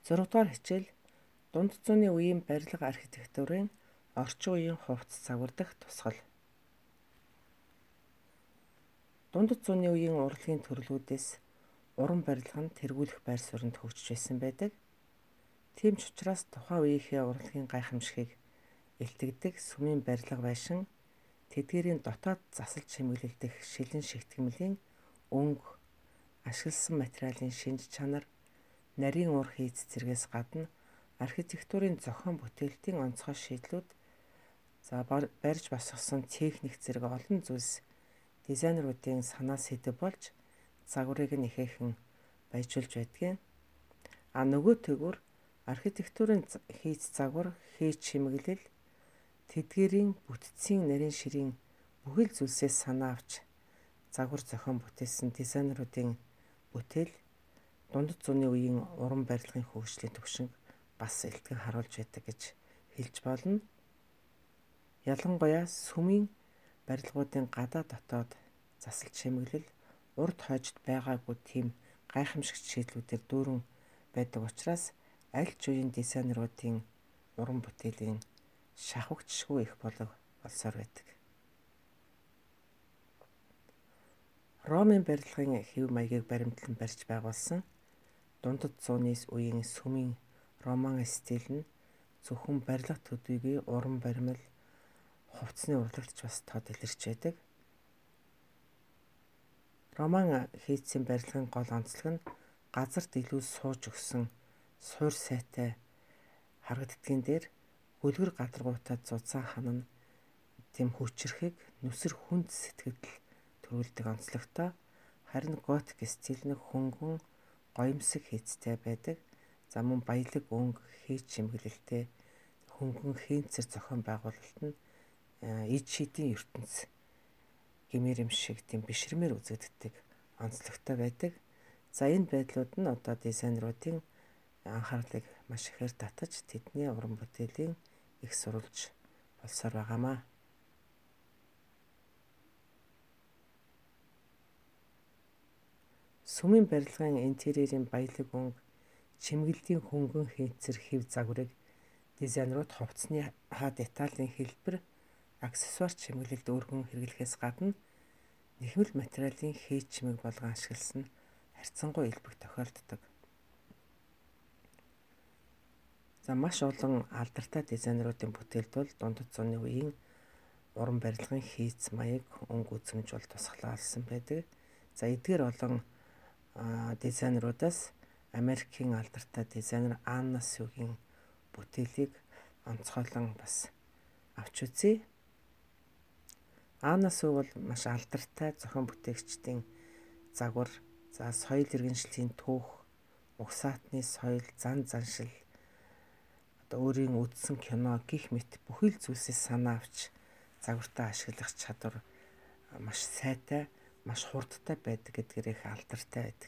6 дугаар хичээл дунд зууны үеийн барилга архитектурын орчин үеийн хувцас загвар дахь тусгал. Дунд зууны үеийн урлагийн төрлүүдээс уран барилга нь тэргүүлэх байр суурьнд хөгжиж байсан байдаг. Тийм ч учраас тухайн үеийнхээ урлагийн гайхамшигыг илтгэдэг сүмийн барилга байшин тэдгээрийн дотоод засал чимэглэл дэх шилэн шигтгэмлийн өнгө, ашигласан материалын шинж чанар, нарийн ур хийц зэргээс гадна архитектурын зохион бүтээлтийн онцгой шийдлүүд, барьж босгосон техник зэрэг олон зүйлс дизайнеруудын санаа сэдэв болж загварыг нь ихээхэн баяжуулж байдгийн. Нөгөө тэгвэр архитектурын хийц загвар, хийж чимэглэл тэдгээрийн бүтцийн нарийн ширийн бүхэл зүйлсээс санаа авч загвар зохион бүтээсэн дизайнеруудын бүтээл дундад зууны үеийн уран барилгын хөгжлийн түвшинг бас илтгэн харуулж байдаг гэж хэлж болно. Ялангуяа сүмийн барилгуудын гадаа дотоод засал чимэглэл урд хойжид байгаагүй тийм гайхамшигт шийдлүүдээр дүүрэн байдаг учраас аль ч үеийн дизайнеруудын уран бүтээлийн шавхагчшгүй их болсоор байдаг. Ромын барилгын хэв маягийг баримтлан барьж байгуулсан дундад зууны үеийн сүмийн роман стил нь зөвхөн барилга төдийгүй уран баримл, хувцсны урлагт ч бас тод илэрч байдаг. Роман хийцийн барилгын гол онцлог нь газарт илүү сууж өгсөн суур сайтай харагддгийн дээр гүлгэр гадаргуутаа зузаан ханана тэм хүчрэхэг нүсэр хүнд сэтгэл төрүүлдэг онцлогтой. Харин готик стил нь хөнгөн гоёмсог хийцтэй байдаг. За мөн баялаг өнгө хийж чимэглэлтэй хөнгөн хийнцэр зохион байгуулалт нь ид шидийн ертөнц гэмээр юм шиг тийм бишрмээр үзэгддэг онцлогтой байдаг. За энэ байдлууд нь одоо дизайнеруудын анхаарлыг маш ихээр татаж тэдний уран бүтээлийн их сурвалж болсоор байгаамаа. Сүмийн барилгын интерьерийн баялаг өнгө, чимэглэлийн хөнгөн хийнцэр хэв загварыг дизайнерууд хувцсны деталийн хэлбэр, аксессуар чимэглэлд өргөн хэрэглэхээс гадна нэхмэл материалын хийж чимэг болгон ашигласан нь харьцангуй илбэг тохиолддог. За маш олон алдартай дизайнеруудын бүтээлд бол дундад зууны үеийн уран барилгын хийц маяг, өнгө үзмж бол тусгалаалсан байдаг. За эдгээр олон дизайнеруудаас Америкийн алдартай дизайнер Анна Сюгийн бүтээлийг онцгойлон бас авч үзье. Анна Сю бол маш алдартай зохион бүтээгчдийн загвар, за соёл иргэншлийн түүх, угсаатны соёл, зан заншил, одоо өөрийн үзсэн кино гих мэт бүхэл зүйлсээс санаа авч загвартаа ашиглах чадвар маш сайтай, маш хурдтай байдаг гэдгээр их алдартай байдаг.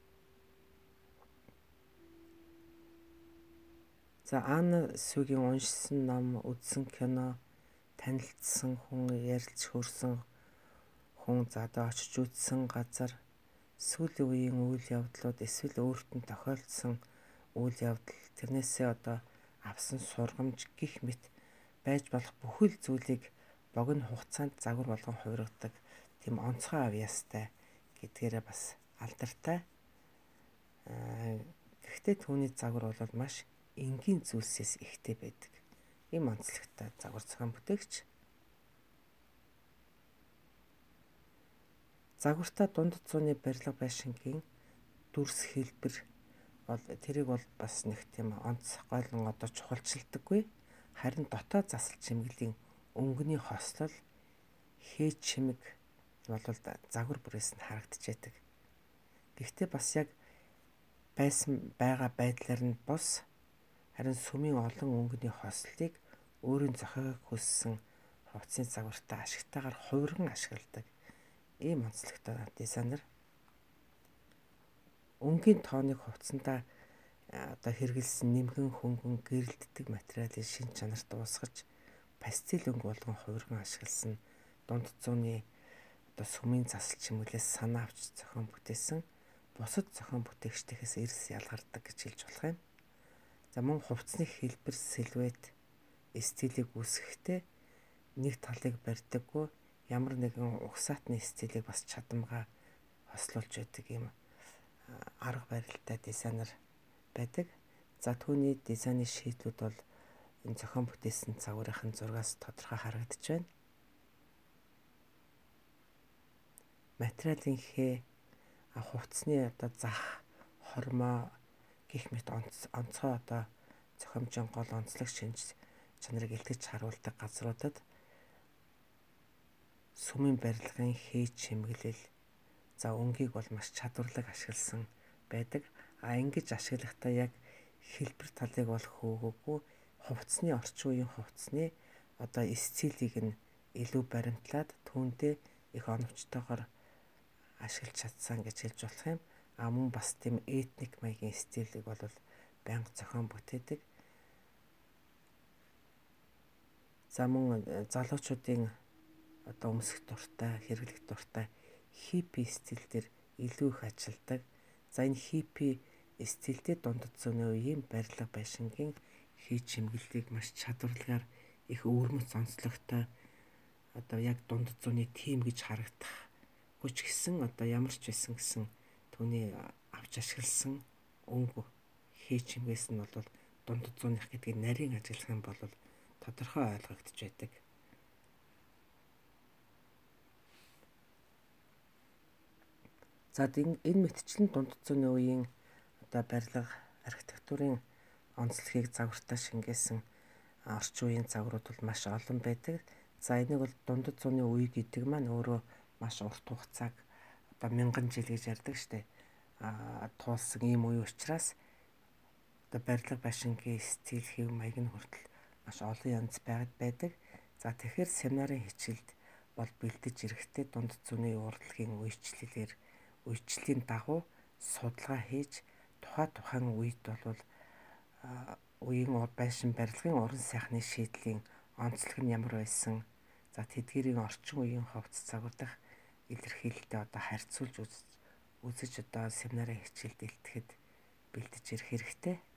За Анна Сюгийн уншсан ном, үзсэн кино, танилцсан хүн, ярилж хөрсөн хүн, за одоо очиж үзсэн газар, сүүлийн үеийн үйл явдлууд, эсвэл өөрт нь тохиолдсон үйл явдал, тэрнээсээ одоо авсан сургамж гих мэт байж болох бүхэл зүйлийг богино хугацаанд загвар болгон хувиргадаг тийм онцгой авьяастай гэдгээрээ бас алдартай. Гэхдээ түүний загвар бол маш энгийн зүйлсээс ихтэй байдаг. Ийм онцлогтой загвар зохион бүтээгч. Загвартаа дундад зууны барилга байшингийн дүрс хэлбэр бол тэрийг бол бас нэг тийм онцгойлон одоо чухалчилдаггүй. Харин дотоод засал чимэглэлийн өнгөний хослол, хийж чимэг бол загвар бүрээс нь харагдчихэдэг. Гэхдээ бас яг байсан байгаа байдлаар нь бус, харин сүмийн олон өнгөний хослолыг өөрийн зохиогыг хүссэн хувцсны загвартаа ашигтайгаар хувирган ашигладаг ийм онцлогтой дизайнер. Өнгийн тооныг хувцсандаа одоо хэрэгэлсэн нэмгэн хөнгөн гэрэлтдэг материалын шин чанарт уусгаж пастел өнгө болгон хувирган ашигласан дундад зууны одоо сүмийн засал чимэглэлээс санаа авч зохион бүтээсэн бусад зохион бүтээгчдээс эрс ялгардаг гэж хэлж болох юм. За мөн хувцсны хэлбэр, силуэт, стилийг үүсгэхдээ нэг талыг барьдаггүй ямар нэгэн угсаатны стилийг бас чадамгаа хослуулж байдаг юм арга барилтай дизайнер байдаг. За түүний дизайны шийдлүүд бол энэ зохион бүтээсэн загварынхын зургаас тодорхой харагдаж байна. Материалын хээ, хувцсны одоо зах, хормоо гэх мэт онцгой одоо зохиомжийн гол онцлог шинж чанарыг илтгэж харуулдаг газруудад сүмийн барилгын хээ чимэглэл, за өнгийг бол маш чадварлаг ашигласан байдаг. Ингэж ашиглахдаа яг хэлбэр талыг бол хөөгөөгүй хувцсны орчин үеийн хувцсны одоо стилийг нь илүү баримтлаад түүндээ их оновчтойгоор ашиглаж чадсан гэж хэлж болох юм. Мөн бас тийм этник маягийн стилийг бол байнга зохион бүтээдэг. За мөн залуучуудын одоо өмсөх дуртай, хэрэглэх дуртай хиппи стил дээр илүү их ажилладаг. За энэ хиппи стилдээ дундад зууны үеийн барилга байшингийн хий чимэглэлийг маш чадварлагаар их өвөрмөц онцлогтой одоо яг дундад зууны тим гэж харагдах хүч гисэн одоо ямар ч байсан гэсэн түүний авч ашигласан өнгө хий чимгээс нь бол дундад зууных гэдгийг нарийн ажиглах юм бол тодорхой ойлгогдож байдаг. За энэ мэтчлэн дундад зууны үеийн одоо барилга архитектурын онцлогийг загвартаа шингээсэн орчин үеийн загварууд бол маш олон байдаг. За энийг бол дундад зууны үе гэдэг маань өөрөө маш урт хугацааг одоо мянган жил гэж ярьдаг штеп. Туулсан ийм үе учраас одоо барилга байшингийн стил, хэв маяг нь хүртэл маш олон янз байдаг. За тэгэхээр семинарын хичээлд бол бэлдэж ирэхдээ дундад зууны урлагийн үечлэлийн дагуу судалгаа хийж тухайн үед бол үеийн байшин барилгын уран сайхны шийдлийн онцлог нь ямар байсан. За тэдгээрийн орчин үеийн хувцас загвар дахь илэрхийлэлтэд одоо харьцуулж үзэж одоо семинарын хичээлд илтгэхэд бэлдэж ирэх хэрэгтэй.